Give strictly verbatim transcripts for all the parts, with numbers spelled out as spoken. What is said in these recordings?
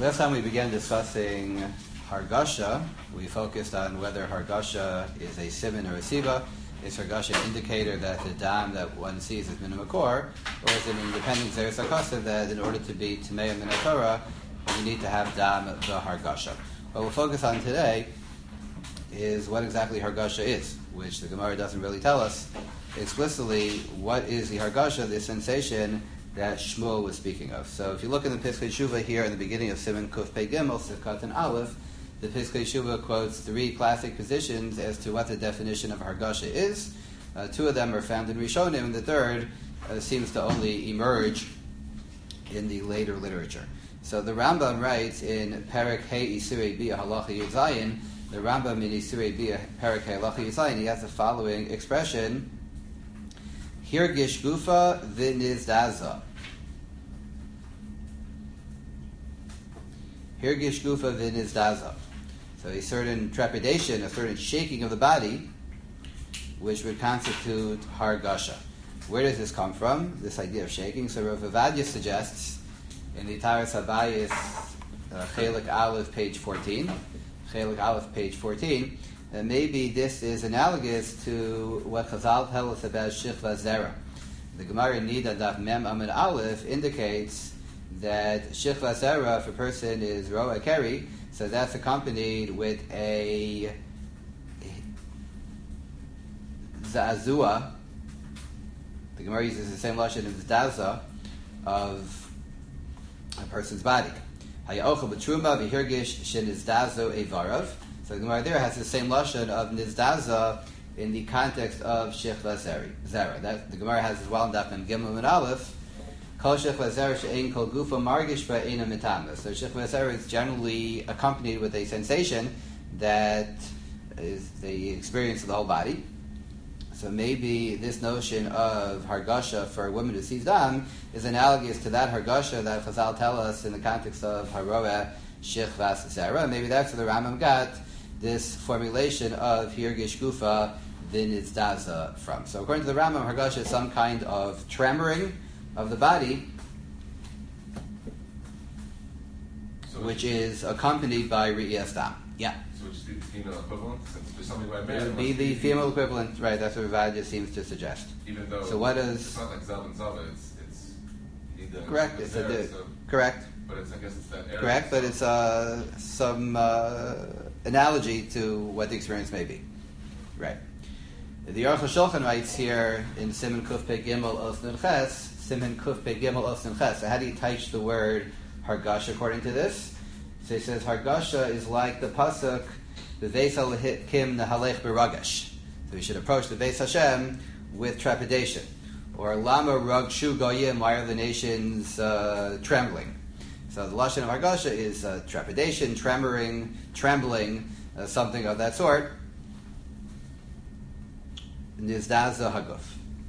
Last time we began discussing Hargasha. We focused on whether Hargasha is a siman or a siba. Is Hargasha an indicator that the dam that one sees is min makor, or is it an independent zeres hakasa that in order to be tamei min Torah, you need to have dam the Hargasha? What we'll focus on today is what exactly Hargasha is, which the Gemara doesn't really tell us explicitly. What is the Hargasha, the sensation that Shmuel was speaking of? So if you look in the Piskei Shuvah here in the beginning of Siman Kuf Pei Gimel, Sivkat and Aleph, the Piskei Shuvah quotes three classic positions as to what the definition of Hargasha is. Uh, two of them are found in Rishonim, and the third uh, seems to only emerge in the later literature. So the Rambam writes in Perek Hey Isurei Bia Halacha Yud Zayin, the Rambam in Isurei Bia Perek Hey Halacha Yud Zayin, he has the following expression: Hirgish gufa v'nizdaza. Hirgish gufa v'nizdaza. So a certain trepidation, a certain shaking of the body, which would constitute Hargasha. Where does this come from, this idea of shaking? So Rav Ovadia suggests in the Taras Habayis, uh, Chelik Aleph, page fourteen, Chelik Aleph, page fourteen, and maybe this is analogous to what Chazal tell us about Shechva Zera. The Gemara Nida Daf Mem Amud Aleph indicates that Shechva Zera, if a person is Roa Keri, so that's accompanied with a Zazua. The Gemara uses the same lashon as Daza of a person's body. Hayaocha b'truma v'hirgish shenizdazo evarav. So the Gemara there has the same lashon of nizdaza in the context of shechva zera. That the Gemara has as well in Daf Mem Gimel and Aleph. Kol shechva zera she'ein kol gufa margish ba'eina mitama. So shechva zera is generally accompanied with a sensation that is the experience of the whole body. So maybe this notion of Hargasha for a woman who sees dam is analogous to that Hargasha that Chazal tell us in the context of Haroeh Shechvas Zera. Maybe that's where the Rambam got this formulation of Hirgish Gufa V'nizdaza from. So according to the Rambam, Hargasha is some kind of tremoring of the body, so which is accompanied by Re'iyas Dam. Yeah. So it would just be the female equivalent? Since there's something by man, it would be the female equivalent, right? That's what Ravadia seems to suggest. Even though so what is, it's not like Zav and Zava, it's it's either correct. It's there, a, so, correct. But it's I guess it's that area. Correct, so. but it's uh, some uh, analogy to what the experience may be. Right. The Aruch HaShulchan writes here in Siman Kuf Pei Gimel Osnun Ches, Siman Kuf Pei Gimel Osnun Ches. So how do you teach the word Hargasha according to this? So he says Hargasha is like the pasuk, the Veis Kim Nahalech B'Ragash. So we should approach the Veis Hashem with trepidation. Or Lama Ragshu Goyim, why are the nations uh, trembling? So the lashon of Hargasha is uh, trepidation, tremoring, trembling, uh, something of that sort. Nizdaza Haguf.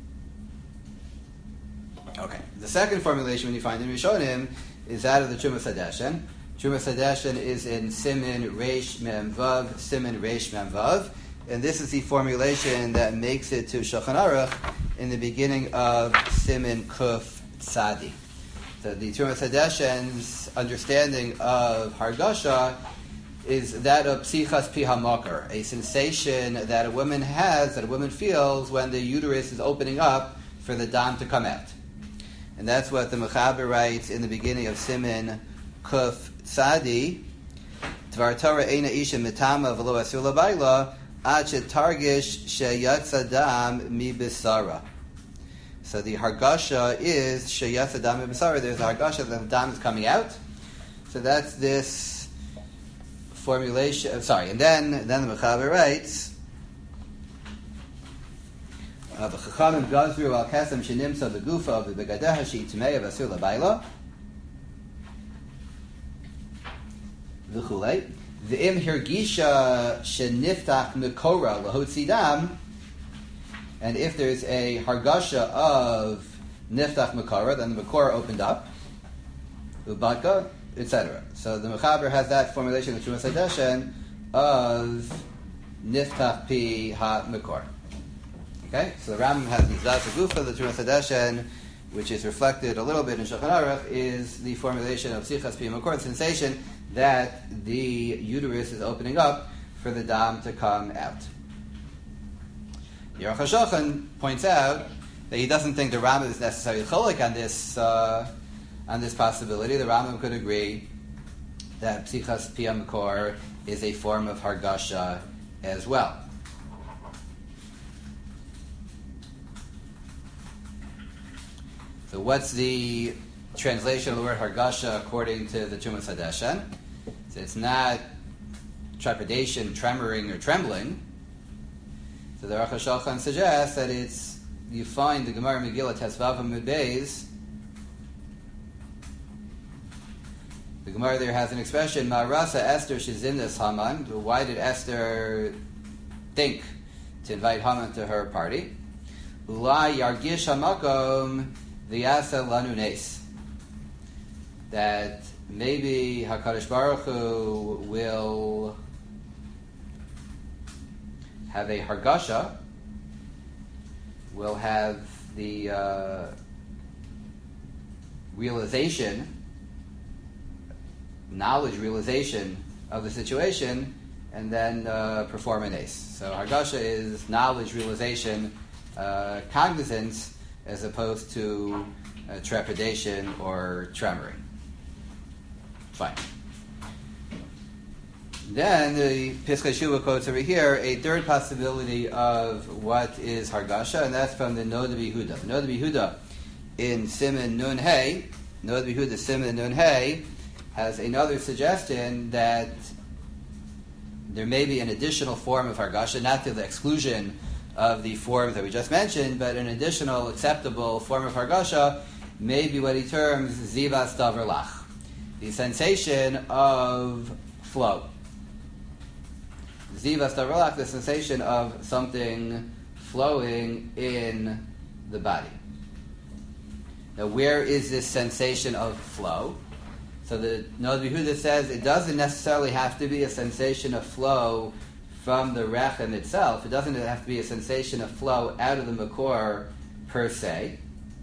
Okay. The second formulation when you find in Rishonim is that of the Trumas Hadeshen. Trumas Hadeshen is in Siman Reish Mem Vav, Siman Reish Mem Vav, and this is the formulation that makes it to Shulchan Aruch in the beginning of Siman Kuf Tzadi. So the Trumas Hadeshen's understanding of Hargasha is that of Psichas Pi HaMakar, a sensation that a woman has, that a woman feels when the uterus is opening up for the dam to come out. And that's what the Mechaber writes in the beginning of Siman Kuf Tzadi, Dvar Torah Eina Isha Mitama V'lo Asur L'Bayla Ad Shetargish Sheyatza Dam Mi B'Sara. So the Hargasha is Sheyatza Dam Mi B'Sara. There's a Hargasha that the dam is coming out. So that's this formulation. Sorry, and then then the Mechaber writes, V'Chachamim Gazru Al Kasem Shenimsa V'Gufa V'Begadeha She'Itmei V'Asur L'Bayla V'chulei V'im Hirgisha Sheniftach Mekora Lahotzi Dam, and if there's a Hargasha of Niftach Mekora, then the Mekora opened up, Ubaka, et cetera. So the Mechaber has that formulation of Trumas Hadeshen of Niftach Pi Ha Mekor. Okay, so the Rambam has Nizdaza Gufa, the Trumas Hadeshen which is reflected a little bit in Shulchan Aruch, is the formulation of Psichas Piyam Makor, the sensation that the uterus is opening up for the dam to come out. The Aruch HaShulchan points out that he doesn't think the Rambam is necessarily cholik on this uh, on this possibility. The Rambam could agree that Psichas Piyam Makor is a form of Hargasha as well. So what's the translation of the word Hargasha according to the Tumas Hadeshen? So it's not trepidation, tremoring, or trembling. So the Aruch HaShulchan suggests that it's, you find the Gemara Megillah Tesvav Amud Beis. The Gemara there has an expression, Ma'arasa Esther Shizindas Haman. Why did Esther think to invite Haman to her party? Ulai Yargish Hamakom V'yasa Lanu Nes. That maybe HaKadosh Baruch Hu will have a Hargasha, will have the uh, realization, knowledge realization of the situation, and then uh, perform an ace. So Hargasha is knowledge realization, uh, cognizance, as opposed to uh, trepidation or tremoring. Fine. Then the Piskei Shuvah quotes over here a third possibility of what is Hargasha, and that's from the Noda B'Yehuda. Noda B'Yehuda in Siman Nun Hey, Noda B'Yehuda Siman Nun Hey has another suggestion that there may be an additional form of Hargasha, not to the exclusion of the forms that we just mentioned, but an additional acceptable form of Hargasha may be what he terms Zivas Davar Lach, the sensation of flow. Zivas Davar Lach, the sensation of something flowing in the body. Now, where is this sensation of flow? So the Noda B'Yehuda says it doesn't necessarily have to be a sensation of flow from the rechem itself. It doesn't have to be a sensation of flow out of the makor per se.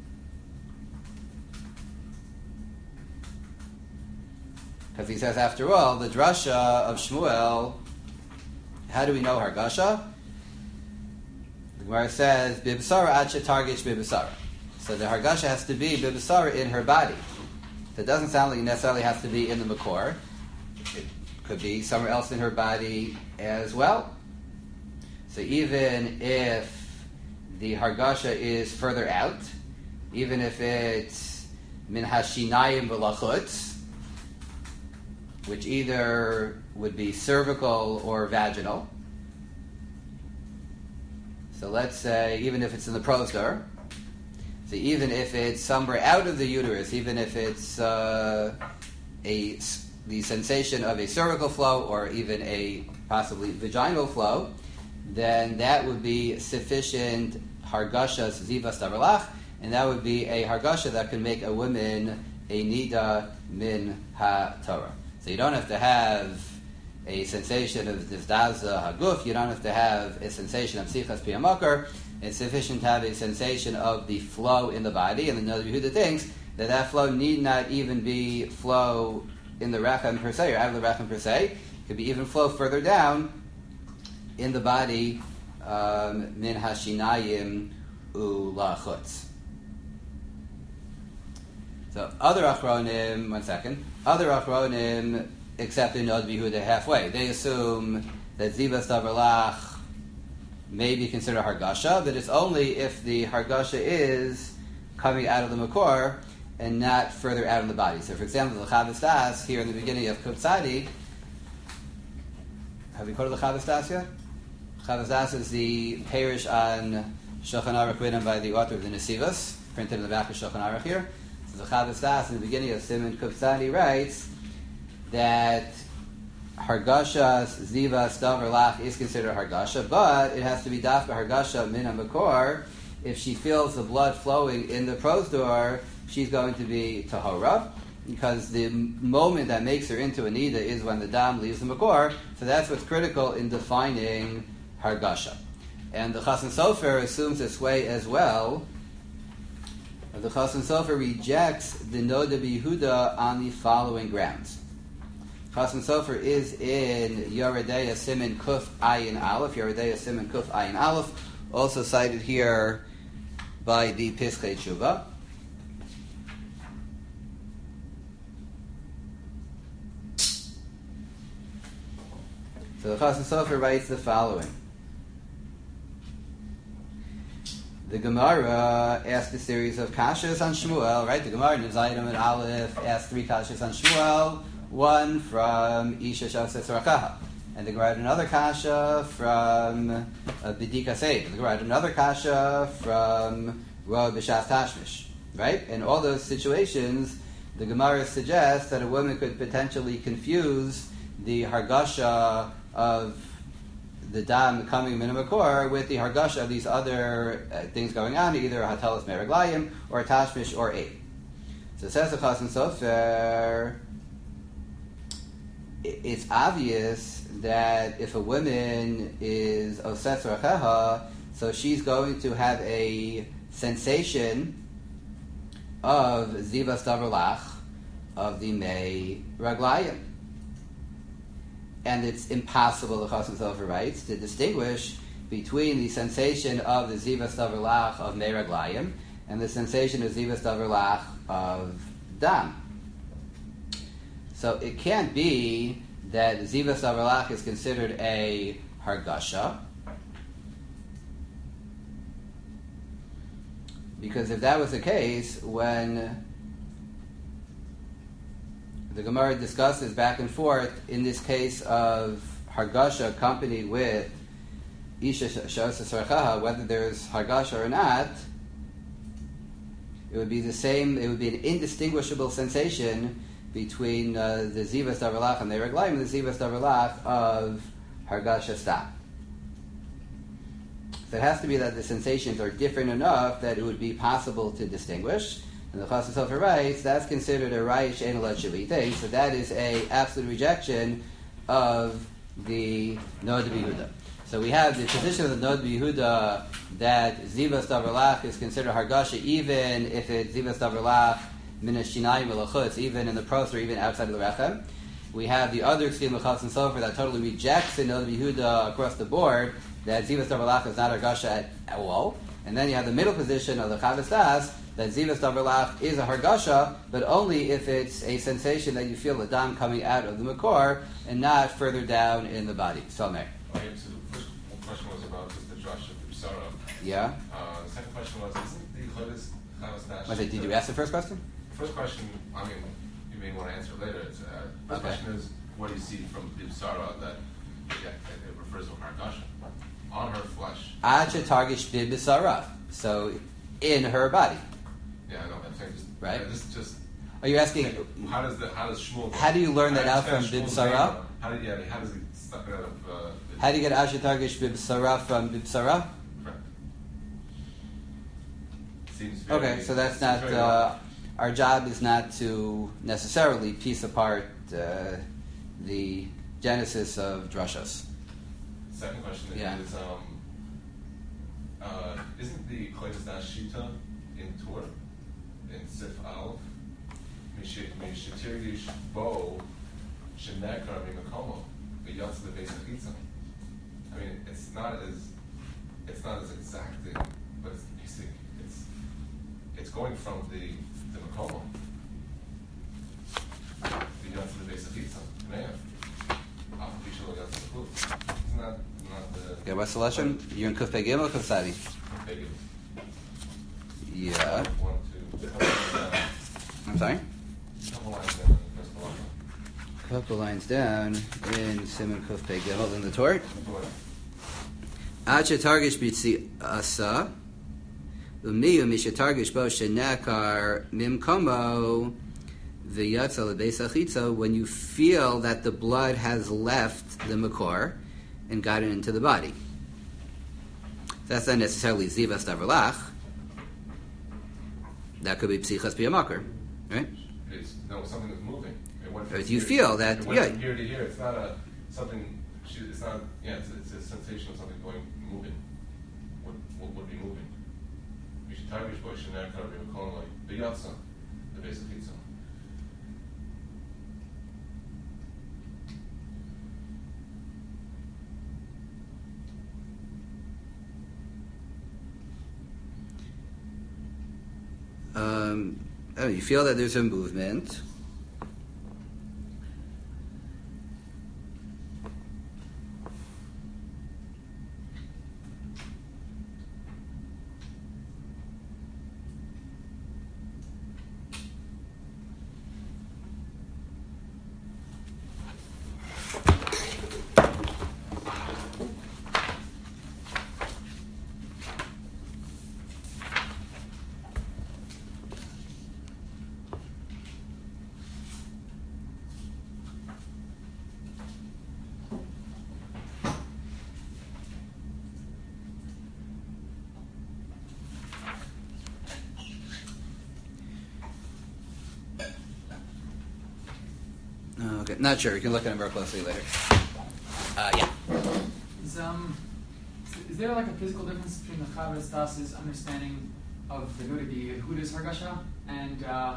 Because he says, after all, the drasha of Shmuel, how do we know Hargasha? The Gemara says, Bibasara ad shetargish bibasara. So the Hargasha has to be bibasara in her body. So it doesn't sound like it necessarily has to be in the makor. It could be somewhere else in her body as well. So even if the Hargasha is further out, even if it's min hashinayim v'lachutz, which either would be cervical or vaginal. So let's say, even if it's in the prostor, so even if it's somewhere out of the uterus, even if it's uh, a the sensation of a cervical flow or even a possibly vaginal flow, then that would be sufficient Hargasha Zivas Davar Lach, and that would be a Hargasha that can make a woman a Nida Min HaTorah. So you don't have to have a sensation of Dizdaza Haguf, you don't have to have a sensation of Psichas Piyam Makor. It's sufficient to have a sensation of the flow in the body, and the Noda B'Yehuda thinks that that flow need not even be flow in the rechem per se, or out of the rechem per se. It could be even flow further down in the body, um, min hashinayim ulachutz. So other achronim, one second, other achronim accept the Noda B'Yehuda halfway. They assume that Zivas Davar Lach may be considered Hargasha, but it's only if the Hargasha is coming out of the makor and not further out in the body. So, for example, the Chavos Das here in the beginning of Kuf Tzadi. Have we quoted the Chavos Das yet? Chavos Das is the parish on Shulchan Aruch written by the author of the Nesivos, printed in the back of Shulchan Aruch here. So the Chavos Das in the beginning of Siman Kuf Tzadi writes that Hargasha's Zivas Davar Lach is considered Hargasha, but it has to be Dafka Hargasha Min HaMakor. If she feels the blood flowing in the prosdor, she's going to be Tahora, because the moment that makes her into a Nida is when the Dam leaves the Makor, so that's what's critical in defining Hargasha. And the Chassan Sofer assumes this way as well. But the Chasam Sofer rejects the Noda B'Yehuda on the following grounds. Chasam Sofer is in Yoredeya Siman Kuf Ayin Aleph, Yoredeya Siman Kuf Ayin Aleph, also cited here by the Pischei Tshuva. So the Chasam Sofer writes the following. The Gemara asked a series of kashas on Shmuel, right? The Gemara in Zayim and Aleph asked three kashas on Shmuel, one from Isha Shasa Tzarakaha. And the Gemara had another kasha from uh, B'dika Seid. The Gemara had another kasha from Rav B'Shas Tashmish, right? In all those situations, the Gemara suggests that a woman could potentially confuse the hargasha of the dam coming min makor with the hargasha of these other uh, things going on, either a hatalas meraglayim or a tashmish or eight. So it says the Chasam Sofer, it's obvious that if a woman is osetz racheha, so she's going to have a sensation of zivas davarlach of the mei raglayim. And it's impossible, the Chasam Sofer writes, to distinguish between the sensation of the zivas davarlach of mei raglayim and the sensation of zivas davarlach of dam. So it can't be that zivas davarlach is considered a hargasha, because if that was the case, when the Gemara discusses back and forth in this case of hargasha accompanied with isha shasa sarchaha, whether there's hargasha or not, it would be the same. It would be an indistinguishable sensation between uh, the zivas davarlach and the reglaim and the zivas davarlach of hargasha stam. So it has to be that the sensations are different enough that it would be possible to distinguish. And the Chasam Sofer writes that's considered a rayish enelad shavitei, so that is a absolute rejection of the Noda B'Yehuda. So we have the position of the Noda B'Yehuda that zivas davarlach is considered hargasha even if it's zivas davarlach min hashinayim v'lachutz, even in the pros or even outside of the rechem. We have the other extreme of Chasam Sofer that totally rejects the Noda B'Yehuda across the board, that zivas davarlach is not hargasha at all. And then you have the middle position of the Chavos Das, that zivas davarlach is a hargasha, but only if it's a sensation that you feel the dam coming out of the makor and not further down in the body. So, Meir. Okay, so the first question was about just the drush of the Psara. Yeah. Uh, the second question was, isn't the Chodesh Chavos Das? I said, did you ask the first question? First question, I mean, you may want to answer later. It's, uh, first Okay. question is, what do you see from the Psara that, yeah, it refers to hargasha on her flesh? Ad shetargish b'bisarav. So, in her body. Yeah, I know. I'm saying just Right. Yeah, just, just. Are you asking? How does the how does Shmuel? How do you learn that out from Shmuel's Bibsara? name? How do yeah? How does he suck it out of? Uh, How do you get ad shetargish b'bisarav from b'bisara? Correct. Seems very, Okay, so that's seems not. very Uh, our job is not to necessarily piece apart uh, the genesis of drashas. Second question Yeah. is, um, uh, isn't the Chodesh Das Shita in Torah, in Sif Aleph, Mishitirgish Bo, Shenekar Mimakomo, V'yatz Lebeis Achitza? I mean, it's not as, it's not as exacting, but it's basic. It's, it's going from the, the Makomo. V'yatz Lebeis Achitza, Me'ev. Isn't that not the... Okay, what's the lesson? You're in Kuf Pei Gimel or Kuf Sadi? Big Yeah. one, two, couple lines down. I'm sorry? Couple lines down, first of all. Couple lines down in Siman Kuf Pei Gimel in the Torah. Ad shetargish b'tzi asa u'miyu mishetargish bo shenekar mimkomo v'yatza lebeis achitza, when you feel that the blood has left the makor and gotten into the body. That's not necessarily zivas davarlach. That could be psichas biyamakar, right? It's no something that's moving. It went Or from if you here- feel that- it went yeah. from here to here. It's not a something. It's not. Yeah, it's, it's a sensation of something going moving. What what would be moving? Targish boy Shinner Karabim Kolomai, Beyatsa, the basic pizza. Um, oh, you feel that there's a movement. Okay, not sure. You can look at it more closely later. Uh, yeah. Is, um, is there like a physical difference between the Chavos Das's understanding of the nudity, Huda's Hargasha, and uh,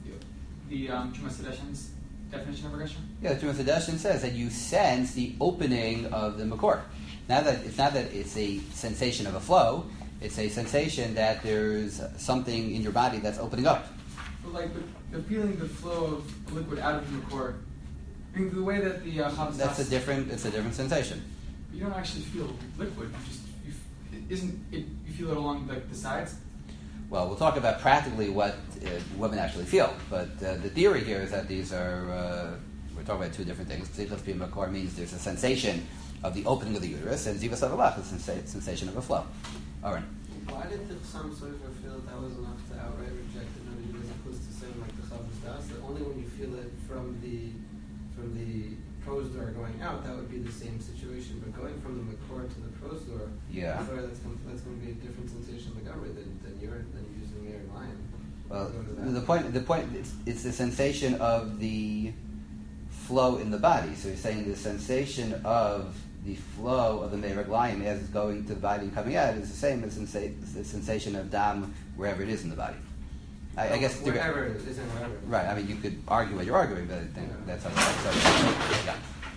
the um, Chumas Sedeshin's definition of Hargasha? Yeah, the Chumas Sedeshin says that you sense the opening of the Makor. Now that it's not that it's a sensation of a flow, it's a sensation that there's something in your body that's opening up. But like, but the feeling the flow of liquid out of the Makor, I mean, the way that the uh, Chavos That's Das, a different. It's a different sensation. you don't actually feel liquid. You just you, f- isn't it? You feel it along like the sides. Well, we'll talk about practically what uh, women actually feel, but uh, the theory here is that these are, uh, we're talking about two different things. Zichas Pi Makor means there's a sensation of the opening of the uterus, and Zivas Avalach is a sensa- sensation of a flow. Oren. Why did the Chassam Sofer feel that that was enough to outright reject the nudity as opposed to saying like the Chavos Das, that only when you feel it from the from the pros door going out, that would be the same situation, but going from the Makor to the pros door, Yeah. I thought that's going that's going to be a different sensation of the government than, than you're than using your line. Well, Go to that. the point, the point, it's, it's the sensation of the flow in the body. So you're saying the sensation of the flow of the Meiraglayim as it's going to the body and coming out is the same as sensa- the sensation of dam wherever it is in the body. I, I guess wherever it is, isn't wherever. right. I mean, you could argue what you're arguing, but I think Yeah. that's how.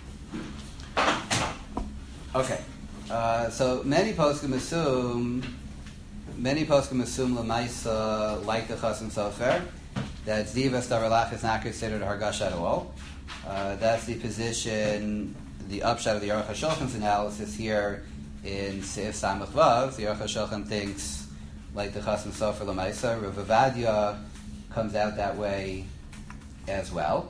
So, yeah. Okay. Uh, so many poskim assume, many poskim assume lemaisa like the Chasam Sofer that zivas daralach is not considered a hargasha at all. Uh, that's the position, the upshot of the Aruch HaShulchan's analysis here in Seif Samach Vav. The Aruch HaShulchan thinks like the Chasam Sofer lemaisa. Rav Ovadia comes out that way as well.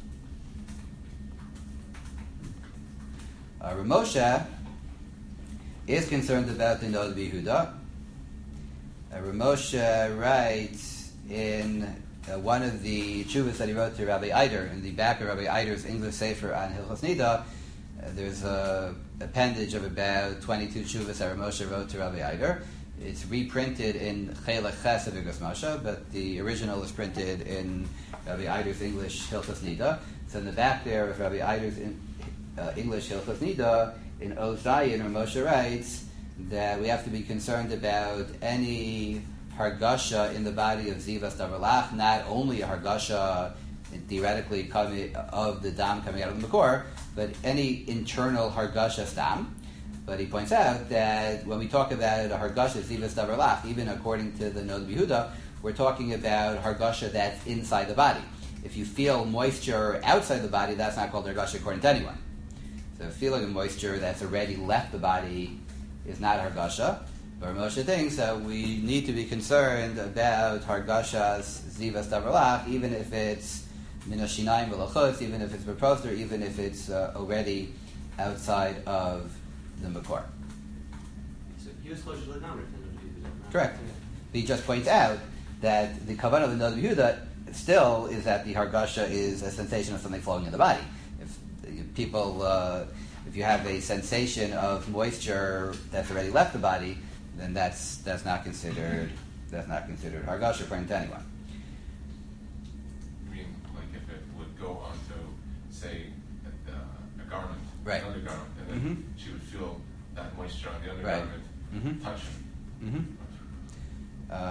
Uh, Rav Moshe is concerned about the Nod B'Yehuda. Uh, Rav Moshe writes in uh, one of the tshuvas that he wrote to Rabbi Eider, in the back of Rabbi Eider's English Sefer on Hilchos Nida, uh, there's a appendage of about twenty-two tshuvas that Rav Moshe wrote to Rabbi Eider. It's reprinted in Chelek Ches of Igros Moshe, but the original is printed in Rabbi Eider's English Hilchos Nida. So in the back there of Rabbi Eider's in, uh, English Hilchos Nida, in O Zayin, Rav Moshe writes that we have to be concerned about any hargasha in the body of Zivas Davarlach, not only a hargasha theoretically coming of the dam coming out of the Makor, but any internal hargasha stam. But he points out that when we talk about a hargasha zivas davarlach, even according to the Nod B'Yehuda, we're talking about hargasha that's inside the body. If you feel moisture outside the body, that's not called hargasha according to anyone. So feeling of moisture that's already left the body is not hargasha. But Moshe thinks that we need to be concerned about hargashas zivas davarlach, even if it's min hashinayim v'lachutz, even if it's beproster, even if it's uh, already outside of the Makor. So you slow your number. Correct. But he just points out that the kavanah of the Nod B'Yehuda still is that the hargasha is a sensation of something flowing in the body. If, if people, uh, if you have a sensation of moisture that's already left the body, then that's that's not considered that's not considered hargasha according to anyone. You mean like if it would go onto, say, a, uh, a garment, Right. an undergarment, and then Mm-hmm. she would feel that moisture on the Right. undergarment Mm-hmm. touch. Mm-hmm.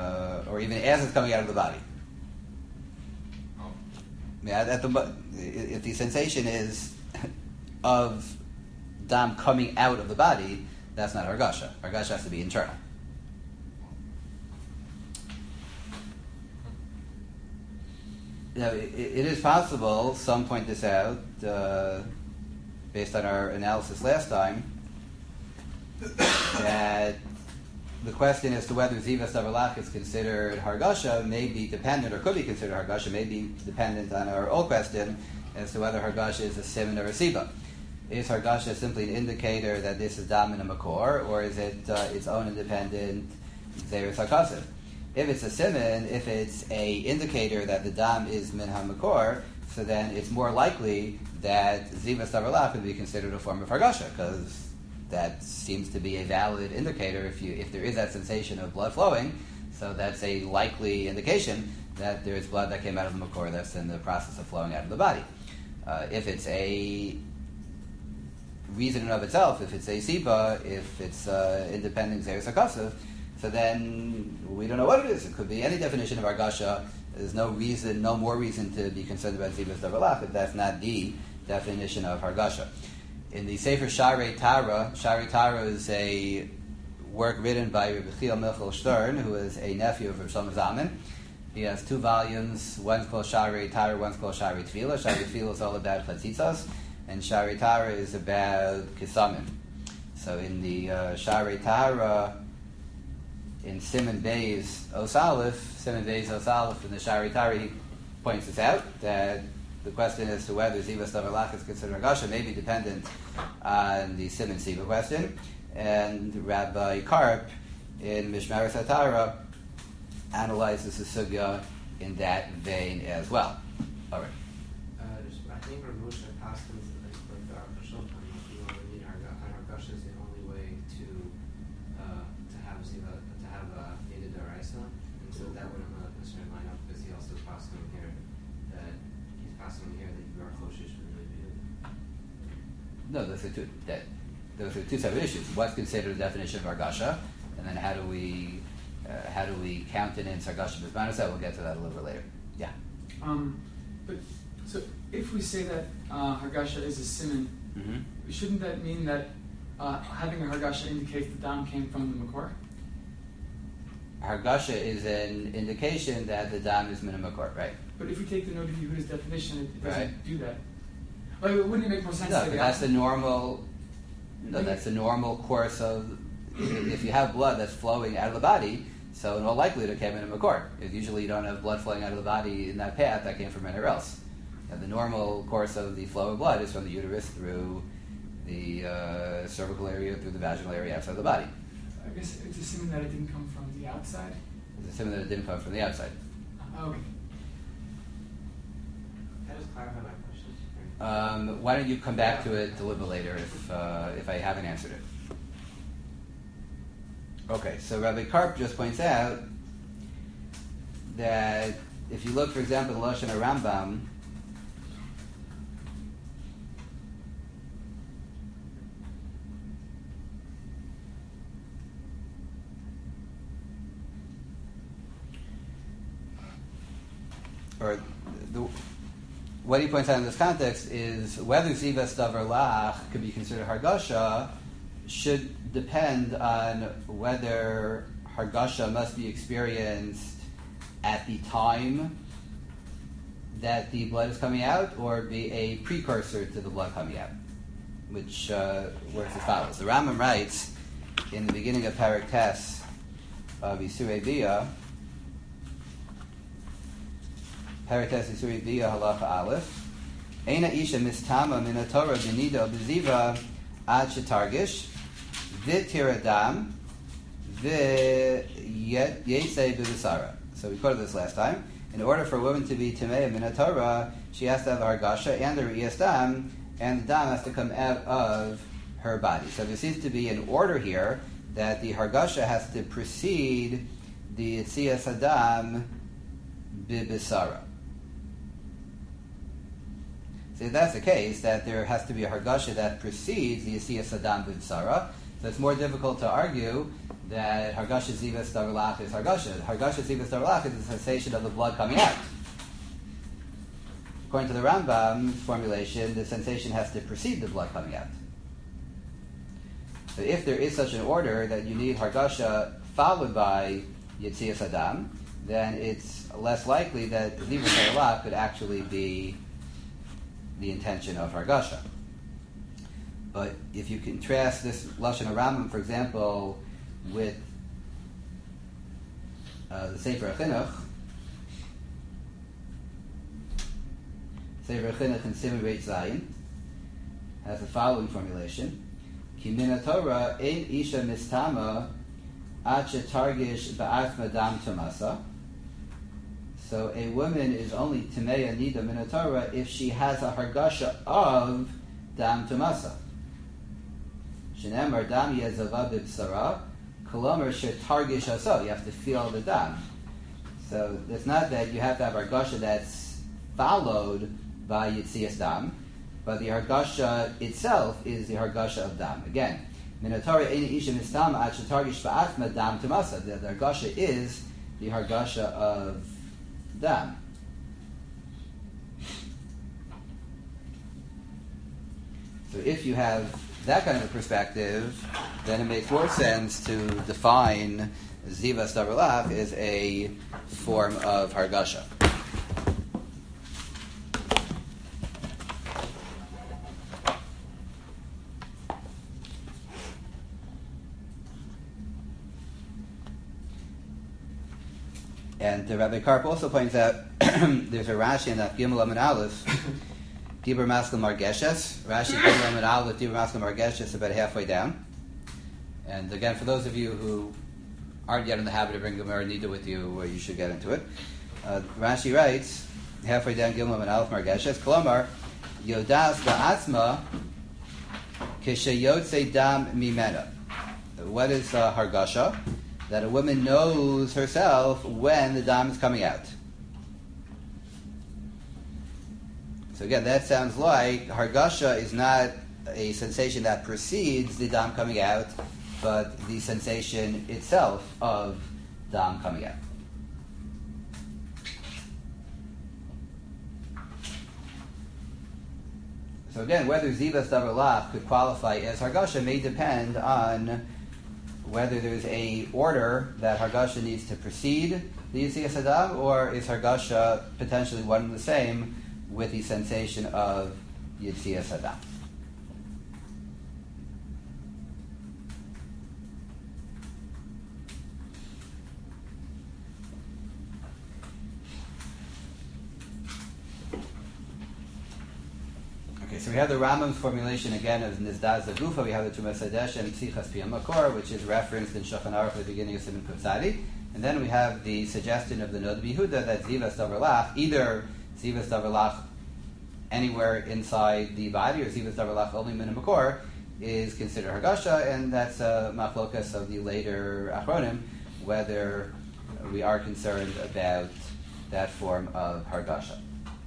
or even as it's coming out of the body. Oh. Yeah, at the bu- if the sensation is of dam coming out of the body, that's not hargasha. Hargasha has to be internal. Now, it, it is possible, some point this out, uh, based on our analysis last time, that the question as to whether Zivas Davarlach is considered Hargasha may be dependent, or could be considered Hargasha, may be dependent on our old question as to whether Hargasha is a Siman or a Siba. Is Hargasha simply an indicator that this is Dam in a Makor, or is it uh, its own independent Zeres HaKasev? If it's a Siman, if it's a indicator that the Dam is Min HaMakor, so then it's more likely that Zivas Davarlach would be considered a form of Hargasha, because that seems to be a valid indicator if you if there is that sensation of blood flowing, so that's a likely indication that there is blood that came out of the Makor that's in the process of flowing out of the body. Uh, if it's a reason in and of itself, if it's a Siba, if it's uh, independent Zeres HaKasev, so then we don't know what it is. It could be any definition of Hargasha. There's no reason, no more reason to be concerned about Zivas Davarlach if that's not the definition of Hargasha. In the Sefer Sharei Tara, Sharei Tara is a work written by Rabbi Chiel Michal Stern, who is a nephew of Rav Shlomo Zalman. He has two volumes. One's called Sharei Tara, one's called Sharei Tefillah. Sharei Tefillah is all about Chatzitzos, and Sharei Tara is about Kisamim. So in the uh, Sharei Tara, in Siman Beis Os Aleph, Siman Beis Os Aleph, in the Sharei Tara, he points this out, that the question as to whether Zivas Davarlach is considered Hargasha may be dependent on the Siman Siva question. And Rabbi Karp in Mishmaris HaTara analyzes the sugya in that vein as well. All right. Uh, I think Rav Moshe Paskins, like Rav Shulchan, you know, the Hargasha is the only way to uh, to have Ziva, to have uh, Nida Daraisa, and so that wouldn't necessarily line up because he also is Paskin here that he's passing here that you are Choshish for the No, those are two that those are two separate issues. What's considered a definition of Hargasha, and then how do we uh, how do we count it in Hargasha Bismanus? We'll get to that a little bit later. Yeah. Um, but so if we say that uh, Hargasha is a Siman, Mm-hmm. shouldn't that mean that uh, having a Hargasha indicates the Dam came from the Makor? Hargasha is an indication that the dam is minimum court, right? But if we take the Noda Yehuda's definition, it, it doesn't Right. do that. Like, wouldn't it make more sense No, to say but the that's the opposite? normal. No, that's the normal course of. If you have blood that's flowing out of the body, so in all likelihood it came in a makor. Usually you don't have blood flowing out of the body in that path that came from anywhere else. And the normal course of the flow of blood is from the uterus through the uh, cervical area, through the vaginal area outside the body. I guess it's assuming that it didn't come from the outside. It's assuming that it didn't come from the outside. Oh, okay. Can I just clarify my question? Um, why don't you come back to it a little bit later if uh, if I haven't answered it? Okay, so Rabbi Karp just points out that if you look, for example, in Lashon Rambam, or the, what he points out in this context is whether Zivas Davarlach could be considered Hargasha should depend on whether Hargasha must be experienced at the time that the blood is coming out or be a precursor to the blood coming out, which uh, works as follows. The Rambam writes in the beginning of Parak Tes of Isurei Bia, Parak Tes Isurei Bia Halacha Aleph, Eina Isha Mistama Min HaTorah B'Nida B'Ziva Ad Shetargish V'Tir Adam V'Yetsei B'Visara. So we quoted this last time. In order for a woman to be Timei Min HaTorah, she has to have Hargasha and the Re'iyas Dam, and the Dam has to come out of her body. So there seems to be an order here that the Hargasha has to precede the Yetzias Adam B'Bisara. So if that's the case, that there has to be a Hargasha that precedes the Yetzias Adam B'Bisara, so it's more difficult to argue that Hargasha Zivas Davarlach is Hargasha. Hargasha Zivas Davarlach is the sensation of the blood coming out. According to the Rambam's formulation, the sensation has to precede the blood coming out. So if there is such an order that you need Hargasha followed by Yetzias Adam, then it's less likely that Zivas Davarlach could actually be the intention of Hargasha. But if you contrast this Lashon HaRambam, for example, with uh, the Sefer HaChinuch, Sefer HaChinuch in Siman Beit Zayin has the following formulation: Ki min Torah ein isha mistama ad shetargish ba'atzma dam tumasa. So a woman is only Timeya Nida min Torah if she has a hargasha of dam tumasa. Shenemar dam yezava b'bsara, kolomer shetargish aso. You have to feel the dam. So it's not that you have to have hargasha that's followed by Yitzias Dam, but the hargasha itself is the hargasha of dam. Again, min Torah ein isha mistama ad shetargish ba'atzma dam tumasa. The hargasha is the hargasha of dam. So if you have that kind of a perspective, then it makes more sense to define Zivas Davarlach as a form of Hargasha. And uh, Rabbi Karp also points out there's a Rashi in that Gimel Amud Aleph, Dibur Maskal Margeshes. Rashi Gimel Amud Aleph, Dibur Maskal Margeshes, about halfway down. And again, for those of you who aren't yet in the habit of bringing Gemara Nida with you, well, you should get into it. Uh, Rashi writes, halfway down Gimel Amud Aleph Margeshes, Kolomar, Yodas Ba'atzma Kishayotze Dam Mimena. What is uh, Hargasha? That a woman knows herself when the dam is coming out. So again, that sounds like Hargasha is not a sensation that precedes the dam coming out, but the sensation itself of dam coming out. So again, whether Zivas Davarlach could qualify as Hargasha may depend on whether there's a order that Hargasha needs to precede the Yitzias Adam, or is Hargasha potentially one and the same with the sensation of Yitzias Adam. Okay, so we have the Rambam's formulation again of Nizdaz Zagufa. We have the Tumas Hadesh and Psichas Piyam Makor, which is referenced in Shulchan Aruch at the beginning of Siman Kutzadi. And then we have the suggestion of the Nod B'Yehuda that Zivas Davarlach, either Zivas Davarlach anywhere inside the body or Zivas Davarlach only Min Makor, is considered Hargasha, and that's a machlokas of the later Achronim, whether we are concerned about that form of Hargasha.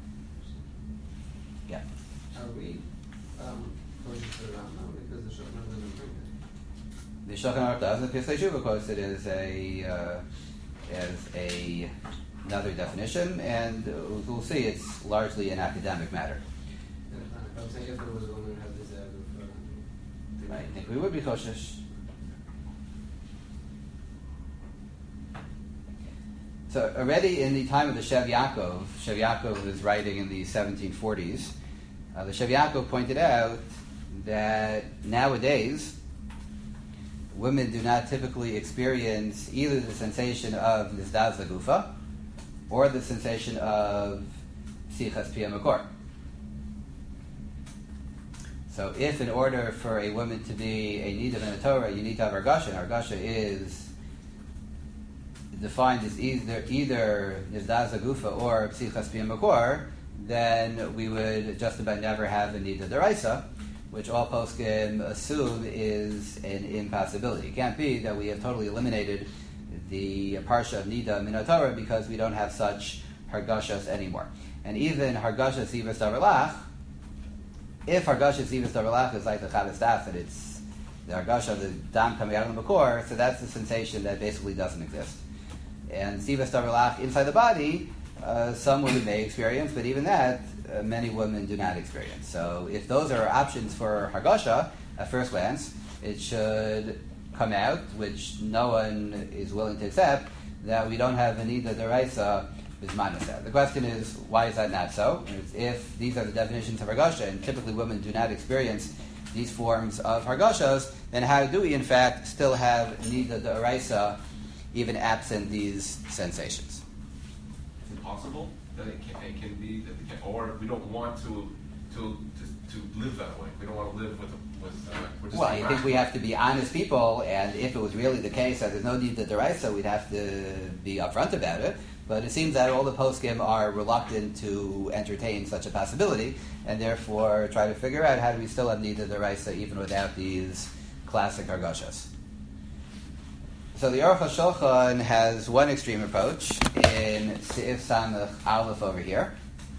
Yeah. Are we um, going to put it on now because the Shulchan Aruch doesn't bring it? The Shulchan Aruch does, and the Pesach Shuva quotes it as a uh, as a another definition, and we'll see it's largely an academic matter. I was saying if there was a woman who had this out of, I think we would be choshesh. So already in the time of the Shev Yaakov, Shev Yaakov was writing in the seventeen forties. Uh, the Shev Yaakov pointed out that nowadays women do not typically experience either the sensation of Nizdaz Zagufa or the sensation of Psichas Piyam Makor. So if in order for a woman to be a Nida in the Torah, you need to have Hargasha, and Hargasha is defined as either either Nizdaz Zagufa or Psichas Piyam Makor, then we would just about never have a Nida Deraisa, which all poskim assume is an impossibility. It can't be that we have totally eliminated the parsha of Nida Min Torah because we don't have such Hargashas anymore. And even Hargasha Zivas Davarlach, if Hargasha Zivas Davarlach is like the Chavis Daf, and it's the Hargasha, the dam coming out of the Makor, so that's the sensation that basically doesn't exist. And Siva Stavralach inside the body, uh, some women may experience, but even that, uh, many women do not experience. So if those are options for Hargasha, at first glance, it should come out, which no one is willing to accept, that we don't have a need of deraisa bismanasa. The question is, why is that not so? It's if these are the definitions of Hargasha, and typically women do not experience these forms of Hargashas, then how do we in fact still have need of deraisa even absent these sensations? Is it possible that it can, it can be, that it can, or we don't want to to to, to live that way? We don't want to live with with. Uh, we're just Well, I think we have to be honest people, and if it was really the case that there's no need to deraisa, we'd have to be upfront about it. But it seems that all the poskim are reluctant to entertain such a possibility, and therefore try to figure out how do we still have need of deraisa even without these classic hargashas. So the Aruch HaShulchan has one extreme approach in Seif Samach Aleph over here.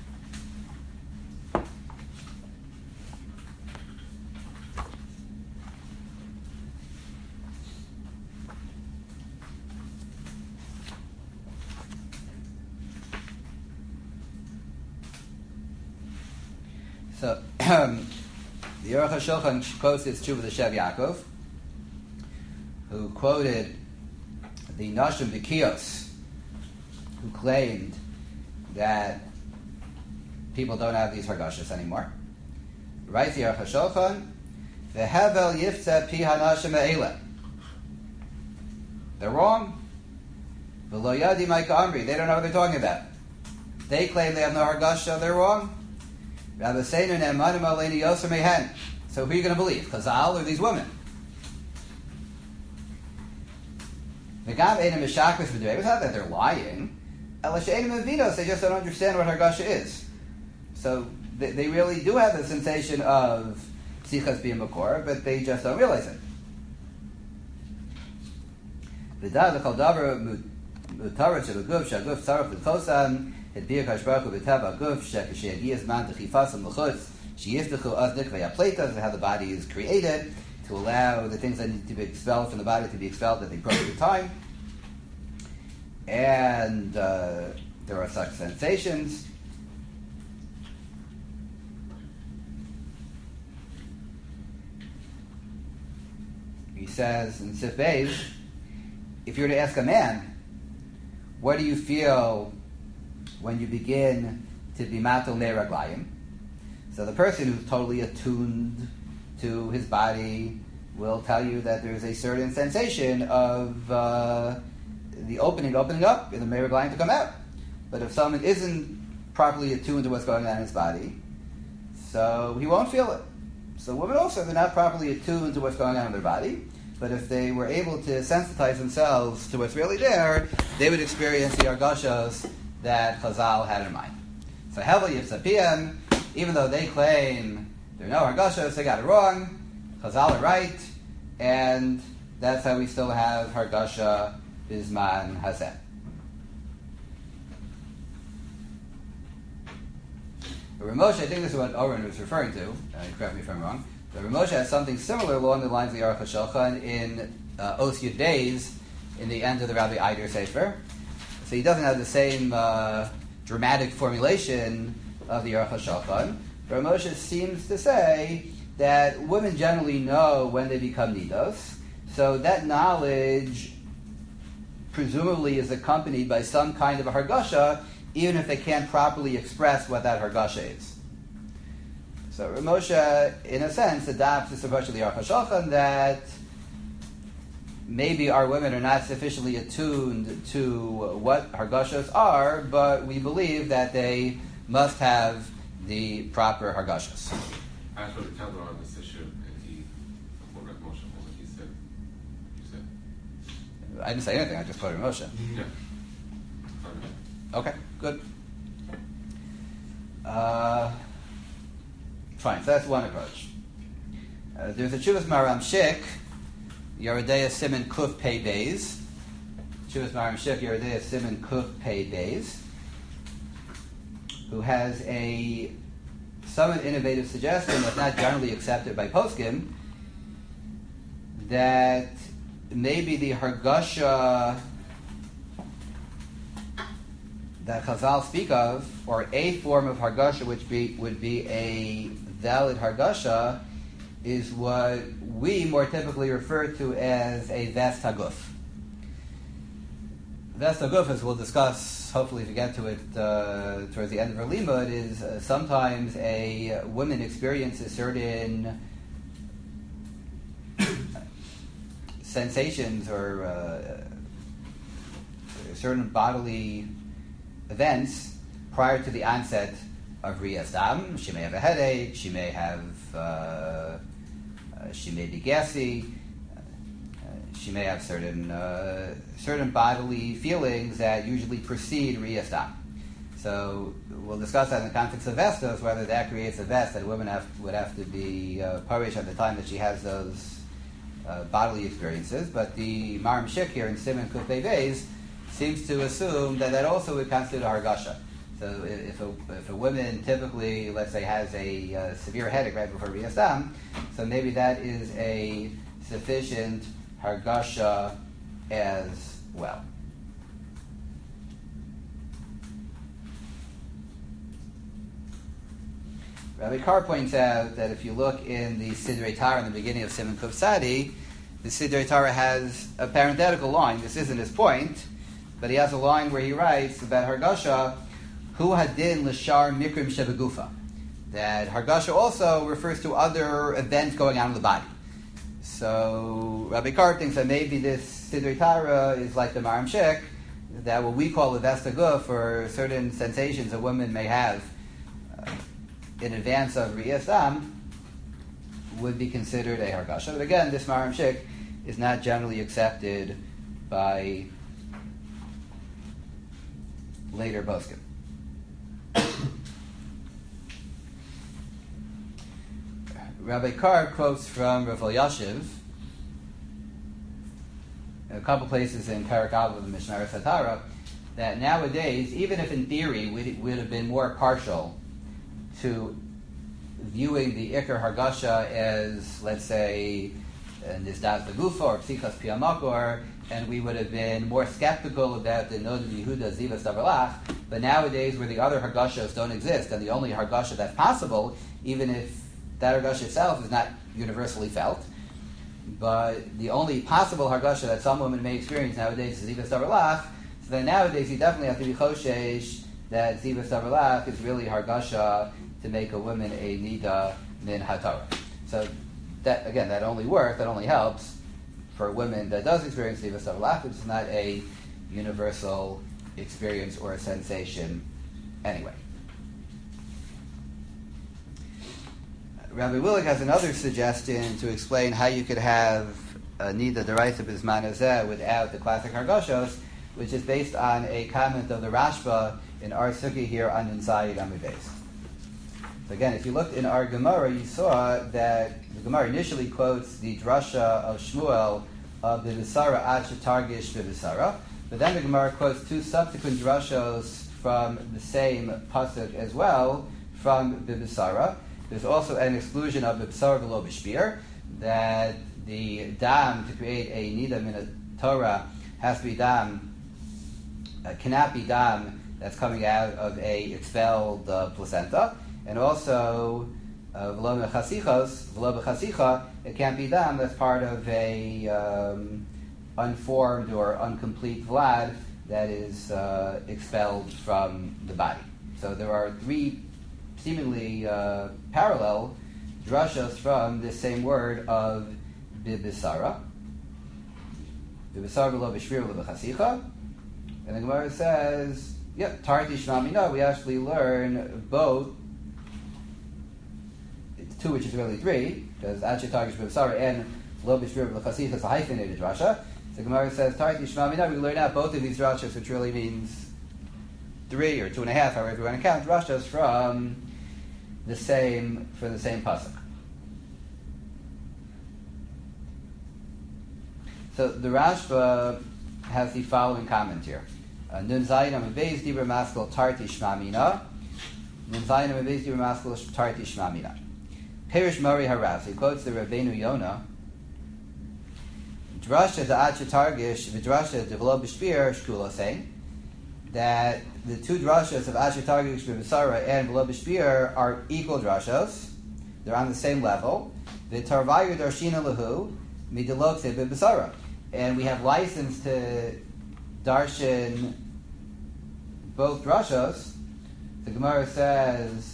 So um, the Aruch HaShulchan quotes this Tshuva the Shev Yaakov, who quoted the Nashim B'Kios, who claimed that people don't have these hargashas anymore. Writes the Aruch HaShulchan, V'hevel yiftzeh pi hanashim ha'ela. They're wrong. V'lo yadi ma'ika amri. They don't know what they're talking about. They claim they have no hargasha. They're wrong. Rabbi Seinu ne'emanim aleini yoser mehen. So who are you going to believe? Chazal or these women? It's not that they're lying. They just don't understand what Hargasha is. So they, they really do have the sensation of Sichas being Makor, but they just don't realize it. How the body is created to allow the things that need to be expelled from the body to be expelled at the appropriate time. And uh, there are such sensations. He says in Sif Beis, if you were to ask a man, what do you feel when you begin to be matul me'raglayim? So the person who's totally attuned to his body will tell you that there's a certain sensation of uh, the opening, opening up, and the me'raglayim to come out. But if someone isn't properly attuned to what's going on in his body, so he won't feel it. So women also, they're not properly attuned to what's going on in their body, but if they were able to sensitize themselves to what's really there, they would experience the argashos that Chazal had in mind. So Hevel Yitzapiyam, even though they claim there are no hargashos, they got it wrong. Chazal are right, and that's how we still have hargasha bisman hazeh. Ramosha, I think this is what Oren was referring to. Uh, correct me if I'm wrong. But Ramosha has something similar along the lines of the Aruch HaShulchan in uh, Os Yud Beis, in the end of the Rabbi Eider Sefer. So he doesn't have the same uh, dramatic formulation of the Aruch HaShulchan. Ramosha seems to say that women generally know when they become nidos, so that knowledge presumably is accompanied by some kind of a hargasha, even if they can't properly express what that hargasha is. So Ramosha, in a sense, adopts this approach of the Aruch HaShulchan that maybe our women are not sufficiently attuned to what hargashas are, but we believe that they must have the proper hargashas. I asked Rabbi Teller on this issue, and he, what Rabbi Moshe, what he said. You said. I didn't say anything, I just quoted Ramosha. Yeah. Okay, good. Uh, fine, so that's one approach. Uh, there's a Chuvas Maram Shik, Yeridea Siman Kuf Pei Beis. Chuvas Maram Shik, Yeridea Siman Kuf Pei Beis, who has a somewhat innovative suggestion that's not generally accepted by poskim, that maybe the Hargasha that Chazal speak of, or a form of Hargasha which be, would be a valid Hargasha, is what we more typically refer to as a Vest HaGuf. Vest HaGuf, as we'll discuss, hopefully if we get to it uh, towards the end of our limud, is uh, sometimes a woman experiences certain sensations or uh, certain bodily events prior to the onset of Riyas Dam. She may have a headache, she may have, uh, uh, she may be gassy, uh, she may have certain uh, certain bodily feelings that usually precede Riyas Dam. So we'll discuss that in the context of Vestos, whether that creates a vest that a woman have, would have to be uh, parish at the time that she has those uh, bodily experiences. But the Maram Shik here in Siman Kuf Beis seems to assume that that also would constitute a Hargasha. So if a, if a woman typically, let's say, has a uh, severe headache right before Riyas Dam, so maybe that is a sufficient Hargasha as well. Rabbi Carr points out that if you look in the Sidrei Torah in the beginning of Siman Kuf Sadi, the Sidrei Torah has a parenthetical line. This isn't his point, but he has a line where he writes about Hargasha, Hu hadin l'shar mikrim shebegufa. That Hargasha also refers to other events going on in the body. So Rabbi Karp thinks that maybe this Sidrei Torah is like the Maram Shik, that what we call the Vest HaGuf, for certain sensations a woman may have uh, in advance of Riyas Dam, would be considered a Hargasha. But again, this Maram Shik is not generally accepted by later poskim. Rabbi Karr quotes from Rav Elyashiv, a couple places in Parak Aleph of the Mishnah Satara, that nowadays, even if in theory we would have been more partial to viewing the Iker Hargasha as, let's say, Nizdat Begufa or Psichas Piyamakor, and we would have been more skeptical about the Nod Yehuda Zivas Davarlach, but nowadays where the other Hargashas don't exist, and the only Hargasha that's possible, even if that Hargasha itself is not universally felt, but the only possible Hargasha that some women may experience nowadays is Zivas Davarlach, so then nowadays you definitely have to be Choshesh that Zivas Davarlach is really Hargasha to make a woman a Nida Min HaTorah. So that, again, that only works, that only helps for a woman that does experience Zivas Davarlach, which is not a universal experience or a sensation anyway. Rabbi Willig has another suggestion to explain how you could have a Nida D'Oraisa B'Zman Hazeh without the classic Hargashos, which is based on a comment of the Rashba in our Sukkah here on Insayid Amud Beis. So again, if you looked in our Gemara, you saw that the Gemara initially quotes the drasha of Shmuel of the B'Bisara Ad Shetargish B'Bisara, but then the Gemara quotes two subsequent drashos from the same pasuk as well, from B'Bisara. There's also an exclusion of B'Bisara V'lo B'Shbir, that the dam to create a Nida Min HaTorah has to be dam, uh, cannot be dam that's coming out of a expelled uh, placenta, and also V'lo B'Chasichos, V'lo B'Chasicha, it can't be dam that's part of a um, unformed or incomplete vlad that is uh, expelled from the body. So there are three seemingly uh, parallel drashas from this same word of B'Bisara. B'Bisara V'lo B'Shvir V'lo B'Chasicha. And the Gemara says, yeah, Tarti Shema Mina, we actually learn both, two which is really three, because Ad Shetargish B'Bisara and V'lo B'Shvir V'lo B'Chasicha is a hyphenated drasha. So Gemara says, Tarti Shema Mina, we learn out both of these drashas, which really means three or two and a half, however you want to count, drashas from the same, from the same pasuk. So the Rashba has the following comment here. Nun Zayin Amud Beis Dibur Maskal Tarti Shema Mina. Nun Zayin Amud Beis Dibur Maskal Tarti Shema Mina. Perish Mori Harav. He quotes the Rabbeinu Yonah drasha da'at shetargish v'drasha devlo b'shpir shkula, saying that the two drashas of Ad shetargish b'basara and v'lo b'shpir are equal drashos. They're on the same level. V'tarvayu darshina lahu midilokse b'basara, and we have license to darshan both drashos. The Gemara says,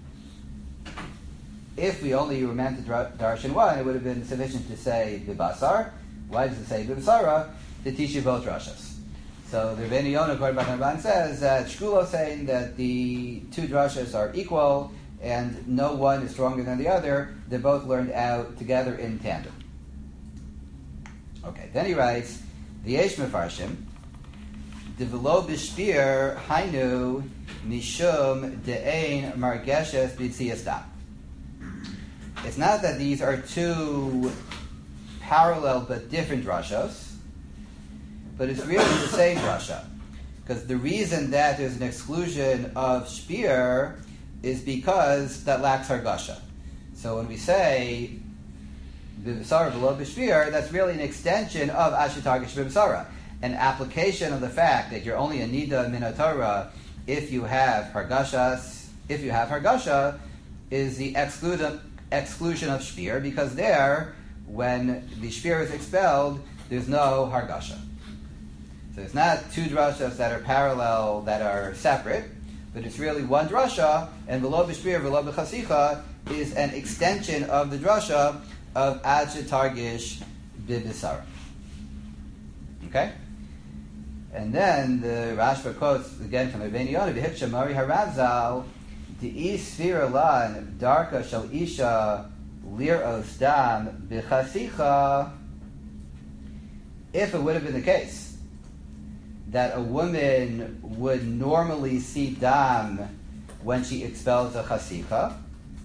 if we only were meant to darshan one, it would have been sufficient to say b'basar. Why does it say b'basara? To teach you both drashas. So the Rebbeinu Yonah, according to Ramban, says that Shkulo saying that the two drashas are equal and no one is stronger than the other. They're both learned out together in tandem. Okay, then he writes, the Yesh Mefarshim, Develo b'shpir hainu mishum de'ein margeshes b'tzias dam. It's not that these are two parallel but different drashos, but it's really the same drasha. Because the reason that there's an exclusion of shpir is because that lacks hargasha. So when we say b'basara below b'shpir, that's really an extension of ashetargish b'basara, an application of the fact that you're only a nida min haTorah if you have hargashas. If you have hargasha, is the exclusion exclusion of shpir, because there, when the shpir is expelled, there's no hargasha. So it's not two drashas that are parallel, that are separate, but it's really one drasha, and v'lo b'shpir v'lo b'chasicha is an extension of the drasha of ad shetargish b'basara. Okay? And then the Rashba quotes again from Rebbeinu Yonah, v'hik shamari haravzal, Di'i sfira lan darka shal isha lir'os dam b'chasicha. If it would have been the case that a woman would normally see dam when she expels a chasicha,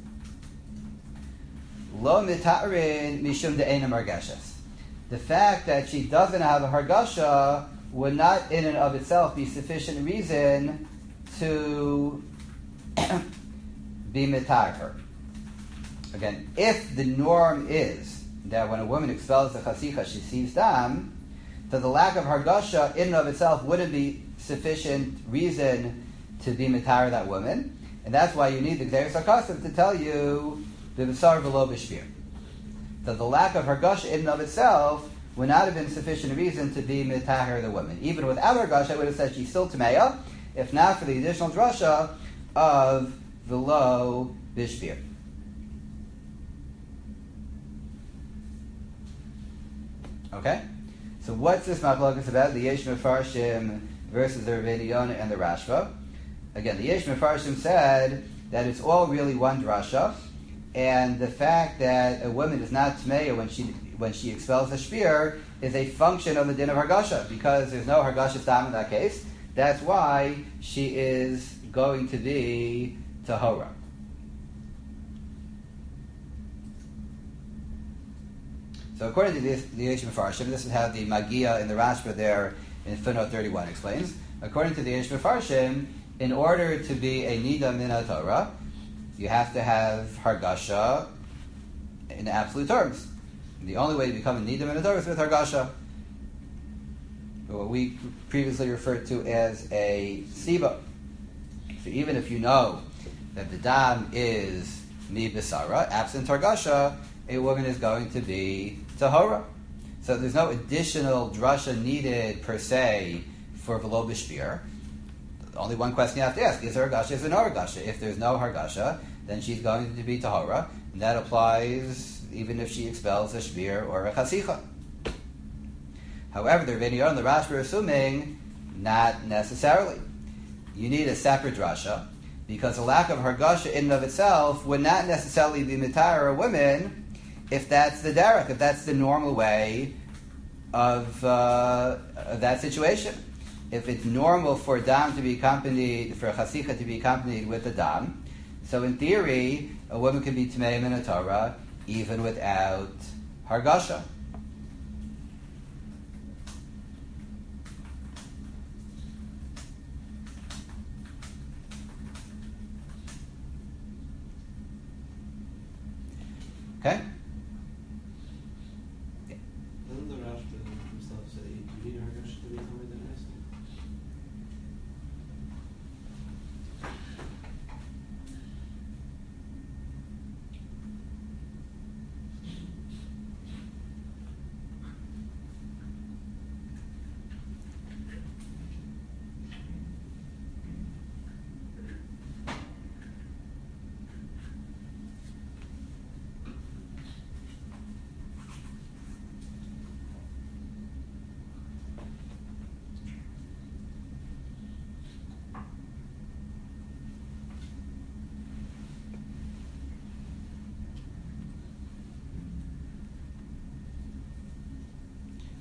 lo mita'arin mishum de'ena margeshes. The fact that she doesn't have a hargasha would not in and of itself be sufficient reason to be mitar her. Again, if the norm is that when a woman expels the chasicha, she sees dam, so the lack of hargasha in and of itself wouldn't be sufficient reason to be mitar that woman, and that's why you need the Gzeres HaKasav to tell you the b'sar v'lo b'shpir. So the lack of hargasha in and of itself would not have been sufficient reason to be mitar the woman. Even without hargasha, I would have said she's still tameya, if not for the additional drasha of v'lo b'shpir. Okay? So what's this machlokas about? The Yesh Mefarshim versus the Rebbeinu Yonah and the Rashba. Again, the Yesh Mefarshim said that it's all really one drasha, and the fact that a woman is not tmeya when she when she expels a shpir is a function of the din of hargasha, because there's no hargasha stam in that case. That's why she is going to be tahora. So according to the, the Yesh Mefarshim, this is how the Magia in the Rashba there in footnote thirty-one explains. According to the Yesh Mefarshim, in order to be a nida min haTorah, you have to have hargasha in absolute terms. The only way to become a nida min haTorah is with hargasha, what we previously referred to as a siba. So even if you know that the dam is mi b'sara, absent hargasha, a woman is going to be tahora. So there's no additional drasha needed per se for v'lo b'shpir. Only one question you have to ask: is there hargasha? Is there no hargasha? If there's no hargasha, then she's going to be tahora, and that applies even if she expels a shpir or a chasicha. However, the Rebbeinu Yonah and the Rashba are assuming not necessarily. You need a separate drasha, because a lack of hargasha in and of itself would not necessarily be mitar a woman if that's the derech, if that's the normal way of, uh, of that situation. If it's normal for dam to be accompanied, for chasicha to be accompanied with a dam, so in theory, a woman can be tmei min haTorah even without hargasha. Okay? Doesn't the Rashba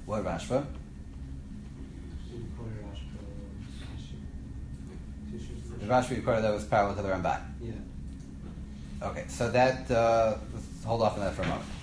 What Rashba? The Rashba recorded that was parallel to the Ramban. Yeah. Okay, so that, uh, let's hold off on that for a moment.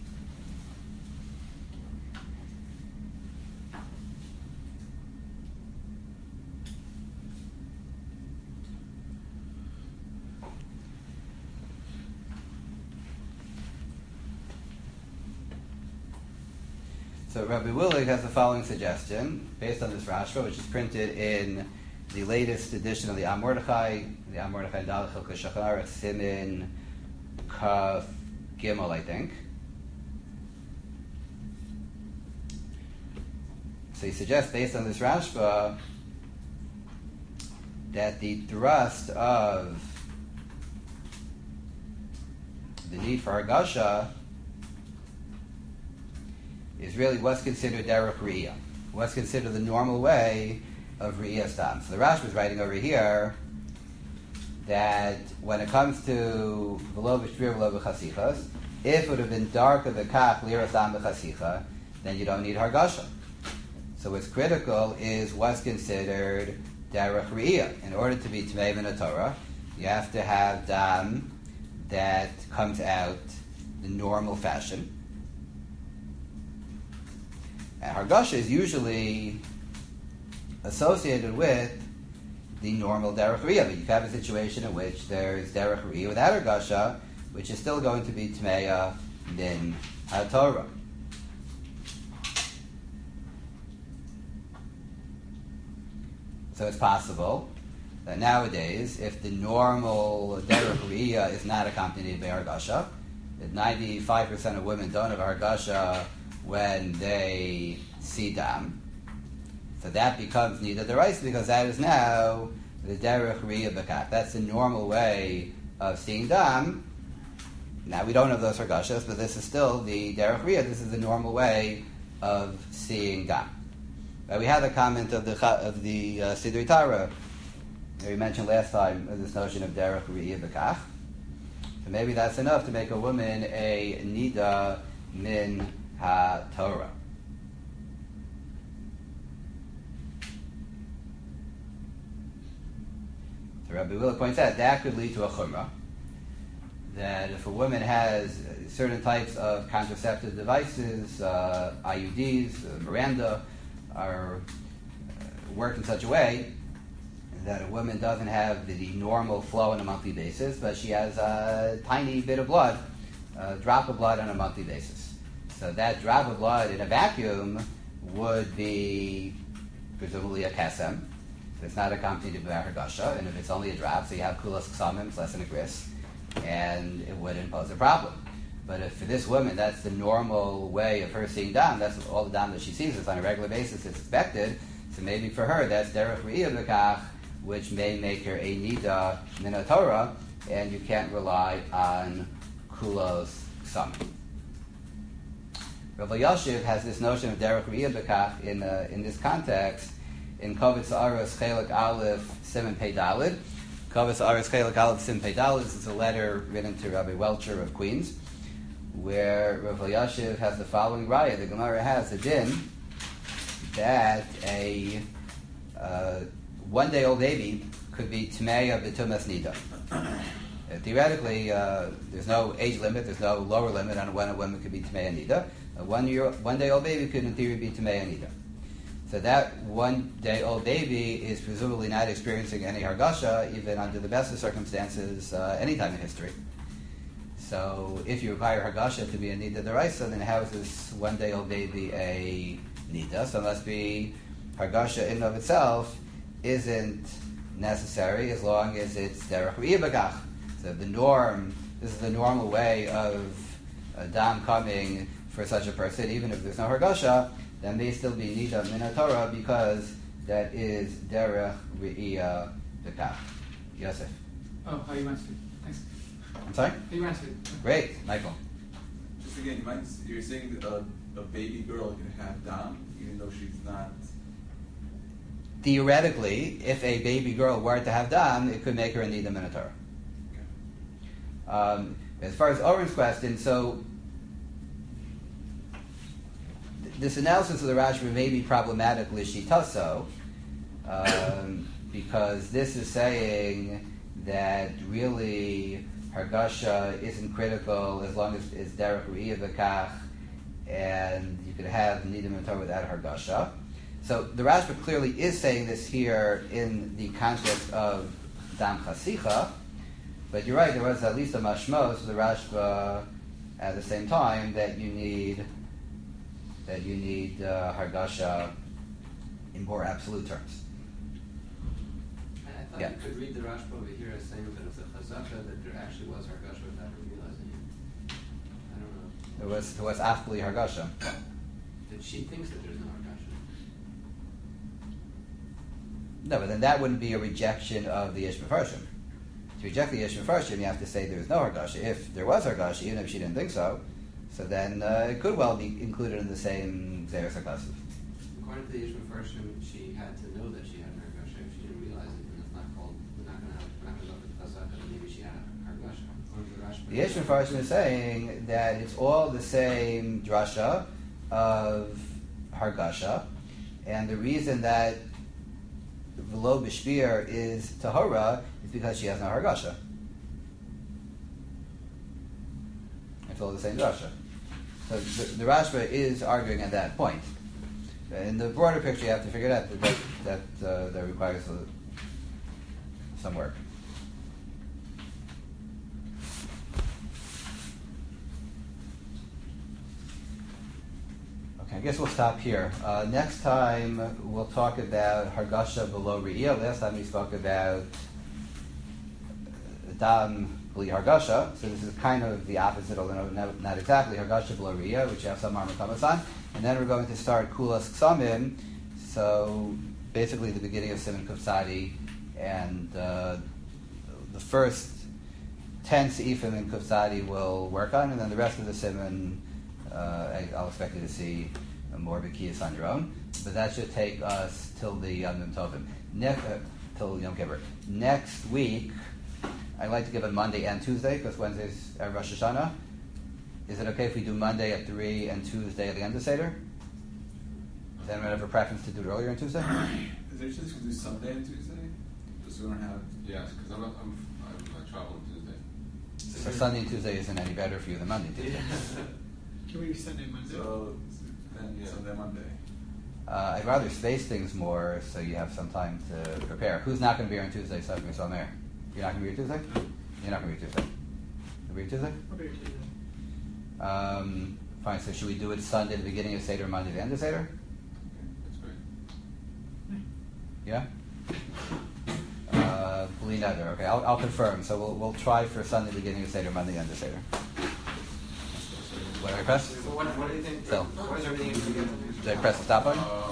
So Rabbi Willig has the following suggestion, based on this Rashba, which is printed in the latest edition of the Am Mordechai, the Am Mordechai Dalech Hilchos Shulchan Aruch, Simin Kaf Gimel, I think. So he suggests, based on this Rashba, that the thrust of the need for Hargasha is really what's considered derech re'iyah, what's considered the normal way of re'iyah stam. So the Rashba is writing over here that when it comes to v'lo b'shvir v'lo b'chasichas, if it would have been dark of the kach lira stam b'chasicha, then you don't need hargasha. So what's critical is what's considered derech re'iyah. In order to be tmei min Torah, you have to have dam that comes out the normal fashion. And hargasha is usually associated with the normal derech re'iyah, but you have a situation in which there's derech re'iyah without hargasha, which is still going to be tmeya min haTorah. So it's possible that nowadays, if the normal derech re'iyah is not accompanied by hargasha, that ninety-five percent of women don't have hargasha when they see dam, so that becomes nida d'oraisa because that is now the derech re'iyah b'kach. That's the normal way of seeing dam. Now we don't have those hargashas, but this is still the derech re'iyah. This is the normal way of seeing dam. Uh, we had a comment of the of the uh, Sidrei Tara that we mentioned last time, of this notion of derech re'iyah b'kach. So maybe that's enough to make a woman a nida min ha-Torah. So Rabbi Willig points out that could lead to a chumrah, that if a woman has certain types of contraceptive devices, uh, I U Ds, uh, Miranda, are uh, work in such a way that a woman doesn't have the normal flow on a monthly basis, but she has a tiny bit of blood, a drop of blood on a monthly basis. So that drop of blood in a vacuum would be presumably a kesem. If it's not accompanied by hargasha, and if it's only a drop, so you have kulas ksamim, it's less than a gris, and it wouldn't pose a problem. But if for this woman, that's the normal way of her seeing dam, that's all the dam that she sees, it's on a regular basis, it's expected, so maybe for her, that's derech re'iyah b'kach, which may make her a nida min haTorah, and you can't rely on kulos ksamim. Rav Yashiv has this notion of derech re'iyah b'kach in uh, in this context in Kovitz Aros Chelek Aleph Siman Pei Daled. Kovitz Aros Chelek Aleph Siman Pei Daled is a letter written to Rabbi Welcher of Queens, where Rav Yashiv has the following raya. The Gemara has a din that a uh, one-day-old baby could be tmeya b'tumas nida. Uh, theoretically, uh, there's no age limit, there's no lower limit on when a woman could be tmeya nida. A one-year, one-day-old baby could, in theory, be tmeya nida. So that one-day-old baby is presumably not experiencing any hargasha, even under the best of circumstances, uh, any time in history. So if you require hargasha to be a nida d'oraisa, then how is this one-day-old baby a nida? So it must be hargasha in and of itself isn't necessary as long as it's derech re'iyah b'kach. So the norm, this is the normal way of a dam coming for such a person, even if there's no hargasha, then may still be nida min haTorah because that is derech re'iyah b'kach. Yosef. Oh, how you answered. Thanks. I'm sorry? How you answered. Great, Michael. Just again, you might, you're saying that a, a baby girl can have dam, even though she's not. Theoretically, if a baby girl were to have dam, it could make her a nida min haTorah. Okay. Um, as far as Oren's question, so this analysis of the Rashba may be problematic l'shitaso, um, because this is saying that really Hargasha isn't critical as long as it's derech re'iyah v'kach, and you could have nidim and Torah without Hargasha. So the Rashba clearly is saying this here in the context of dam chasicha, but you're right, there was at least a mashmos of the Rashba at the same time that you need that you need uh, Hargasha in more absolute terms. I I thought Yeah. you could read the Rashba over here as saying that it's a chazaka, that there actually was Hargasha without her realizing it. I don't know. There was there was afbli Hargasha. That she thinks that there's no Hargasha. No, but then that wouldn't be a rejection of the Ish Mefarshim. To reject the Ish Mefarshim, you have to say there's no Hargasha. If there was Hargasha, even if she didn't think so, so then uh, it could well be included in the same Zeres HaKasav. According to the Yishma Farshim, she had to know that she had an Hargasha. If she didn't realize it, then it's not called, we're not going to have, we're not going to look at chazaka, then maybe she had a Hargasha. According to the Rashba. The Ish Mefarshim is saying that it's all the same drasha of Hargasha, and the reason that V'lo B'shvir is Tahora is because she has no Hargasha. It's all the same drasha. So the, the Rashba is arguing at that point. In the broader picture, you have to figure out that that, that, uh, that requires uh, some work. Okay, I guess we'll stop here. Uh, next time, we'll talk about Hargasha below Re'iyah. Last time we spoke about Dam Bli Hargasha. So this is kind of the opposite, although not, not exactly. Hargasha below Re'iyah, which you have some Marma Kamasan. And then we're going to start Kulas Ksamim. So basically the beginning of Siman Kufsadi. And uh, the first ten Seifim in Kufsadi we'll work on. And then the rest of the Siman, Uh, I, I'll expect you to see uh, more B'kiyas on your own, but that should take us till the Yom Tovim, ne- uh, till Yom Kippur. Next week, I'd like to give it Monday and Tuesday because Wednesday's Erev Rosh Hashanah. Is it okay if we do Monday at three and Tuesday at the end of Seder? Does anyone have a preference to do it earlier on Tuesday? Is there a chance we can do Sunday and Tuesday? Just so we don't have. Yes, because I'm, I'm, I'm, I travel on Tuesday. So Sunday and Tuesday isn't any better for you than Monday and Tuesday. Can we Sunday, Monday? So then Yeah. Sunday, Monday. Uh, I'd rather space things more so you have some time to prepare. Who's not going to be here on Tuesday? So I'm there. You're not going to be here Tuesday? You're not going to be here Tuesday. You'll be here Tuesday? I'll be here Tuesday. Um, fine, so should we do it Sunday at the beginning of Seder, Monday at the end of Seder? That's great. Yeah? Uh, Bli Neder. Okay, I'll, I'll confirm. So we'll, we'll try for Sunday beginning of Seder, Monday end of Seder. What do I press? So what, what do you think? Phil. What is everything you forget? Did I press the stop button? Uh,